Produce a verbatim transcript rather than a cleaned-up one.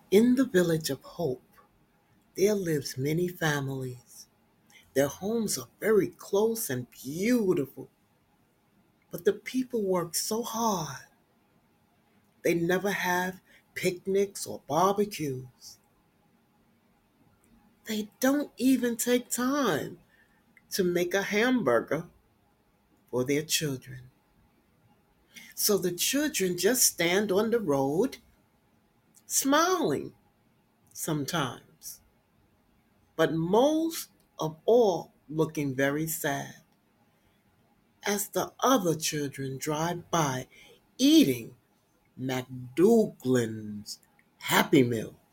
In the village of Hope, there lives many families. Their homes are very close and beautiful, but the people work so hard. They never have picnics or barbecues. They don't even take time to make a hamburger for their children. So the children just stand on the road, smiling sometimes, but most of all looking very sad as the other children drive by eating McDougalin's Happy Meal.